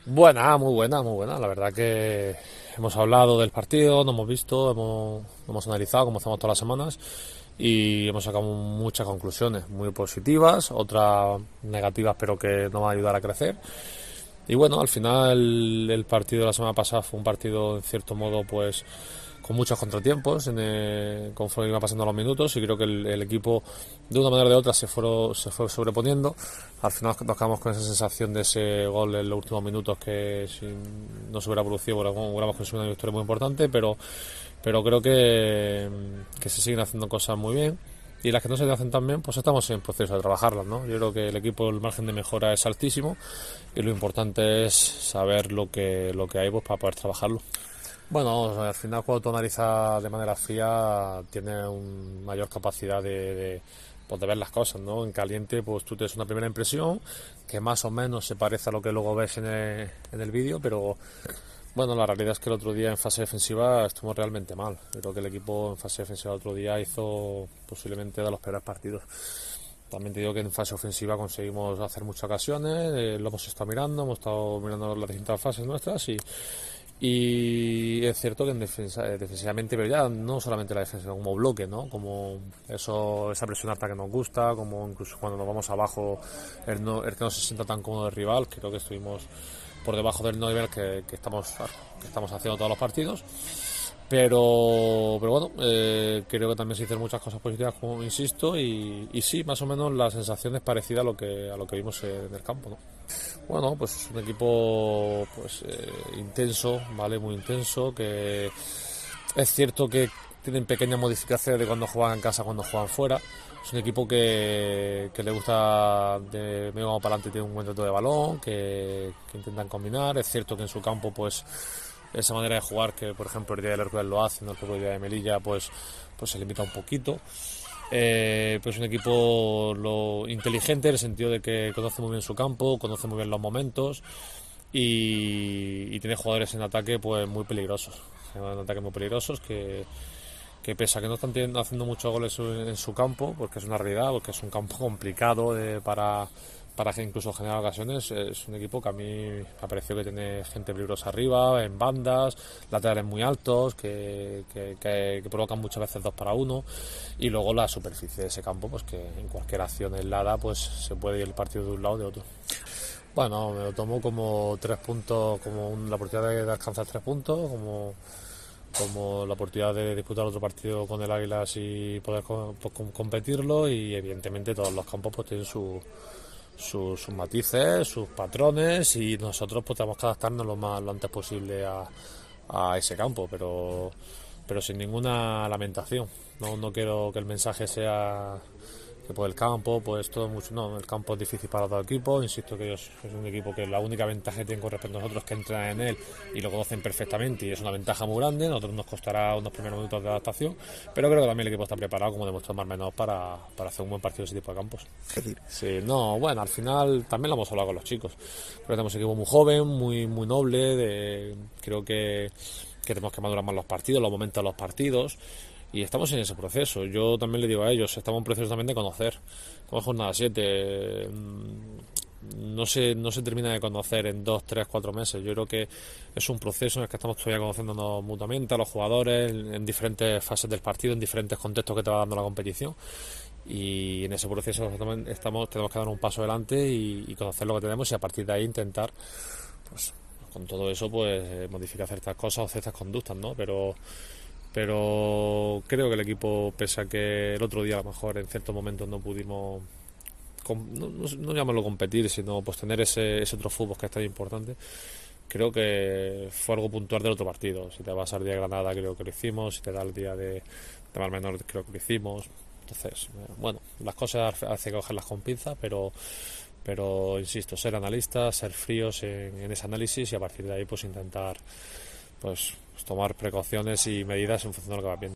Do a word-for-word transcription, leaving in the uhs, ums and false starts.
Buena, muy buena, muy buena. La verdad que hemos hablado del partido, nos hemos visto, hemos, hemos analizado como hacemos todas las semanas y hemos sacado muchas conclusiones muy positivas, otras negativas pero que nos van a ayudar a crecer. Y bueno, al final el partido de la semana pasada fue un partido en cierto modo pues con muchos contratiempos en el, conforme iban pasando los minutos y creo que el, el equipo de una manera o de otra se, fueron, se fue sobreponiendo. Al final nos quedamos con esa sensación de ese gol en los últimos minutos que si no se hubiera producido bueno, hubiéramos conseguido una victoria muy importante, pero, pero creo que, que se siguen haciendo cosas muy bien y las que no se hacen tan bien, pues estamos en proceso de trabajarlas, ¿no? Yo creo que el equipo, el margen de mejora es altísimo y lo importante es saber lo que, lo que hay pues, para poder trabajarlo. Bueno, al final cuando tú analizas de manera fría tienes una mayor capacidad de, de, pues, de ver las cosas, ¿no? En caliente pues tú tienes una primera impresión que más o menos se parece a lo que luego ves en el, en el vídeo, pero bueno, la realidad es que el otro día en fase defensiva estuvimos realmente mal. Yo creo que el equipo en fase defensiva el otro día hizo posiblemente de los peores partidos. También te digo que en fase ofensiva conseguimos hacer muchas ocasiones, eh, lo hemos estado mirando, hemos estado mirando las distintas fases nuestras y, y es cierto que en defensa, eh, defensivamente, pero ya no solamente la defensa, como bloque, ¿no? Como eso, esa presión alta que nos gusta, como incluso cuando nos vamos abajo, el, no, el que no se sienta tan cómodo el rival, creo que estuvimos por debajo del nivel que, que estamos que estamos haciendo todos los partidos. Pero, pero bueno, eh, creo que también se hicieron muchas cosas positivas, como insisto, y, y sí, más o menos la sensación es parecida a lo que a lo que vimos en el campo, ¿no? Bueno, pues es un equipo pues eh, intenso, vale, muy intenso, que es cierto que tienen pequeñas modificaciones de cuando juegan en casa a cuando juegan fuera. Es un equipo que, que le gusta de medio para adelante, tiene un buen trato de balón, que, que intentan combinar. Es cierto que en su campo, pues esa manera de jugar que, por ejemplo, el día del Hércules lo hace, no el propio día de Melilla, pues, pues se limita un poquito. Eh, pues un equipo lo inteligente en el sentido de que conoce muy bien su campo, conoce muy bien los momentos y, y tiene jugadores en ataque pues muy peligrosos, en ataque muy peligrosos que, que pese a que no están teniendo, haciendo muchos goles en su campo, porque es una realidad, porque es un campo complicado eh, para, para incluso generar ocasiones, es un equipo que a mí me ha parecido que tiene gente peligrosa arriba, en bandas, laterales muy altos, que, que, que, que provocan muchas veces dos para uno, y luego la superficie de ese campo, pues que en cualquier acción aislada pues se puede ir el partido de un lado o de otro. Bueno, me lo tomo como tres puntos, como un, la oportunidad de alcanzar tres puntos, como como la oportunidad de disputar otro partido con el Águilas y poder pues, competirlo y evidentemente todos los campos pues tienen su, su, sus matices, sus patrones y nosotros pues tenemos que adaptarnos lo más lo antes posible a, a ese campo, pero pero sin ninguna lamentación. No, no quiero que el mensaje sea que por el campo, pues todo mucho, no, el campo es difícil para todo equipo, insisto que ellos es un equipo que la única ventaja que tienen con respecto a nosotros es que entran en él y lo conocen perfectamente y es una ventaja muy grande, a nosotros nos costará unos primeros minutos de adaptación, pero creo que también el equipo está preparado, como demostró más o menos, para, para hacer un buen partido de ese tipo de campos. Sí, no, bueno, al final también lo hemos hablado con los chicos, creo que tenemos un equipo muy joven, muy, muy noble, de, creo que, que tenemos que madurar más los partidos, los momentos de los partidos, y estamos en ese proceso. Yo también le digo a ellos, estamos en un proceso también de conocer. Como jornada siete, no se, no se termina de conocer en dos, tres, cuatro meses. Yo creo que es un proceso en el que estamos todavía conociéndonos mutuamente a los jugadores en, en diferentes fases del partido, en diferentes contextos que te va dando la competición. Y en ese proceso estamos, tenemos que dar un paso adelante y, y conocer lo que tenemos y a partir de ahí intentar, pues con todo eso, pues modificar ciertas cosas o ciertas conductas, ¿no? Pero pero creo que el equipo, pese a que el otro día a lo mejor en ciertos momentos no pudimos no, no, no llamarlo competir, sino pues tener ese, ese otro fútbol que es tan importante, creo que fue algo puntual del otro partido. Si te vas al día de Granada creo que lo hicimos, si te da el día de, de Mar Menor creo que lo hicimos. Entonces, bueno, las cosas hace que cogerlas con pinza, pero pero insisto, ser analistas, ser fríos en, en ese análisis y a partir de ahí pues intentar pues tomar precauciones y medidas en función de lo que va viendo.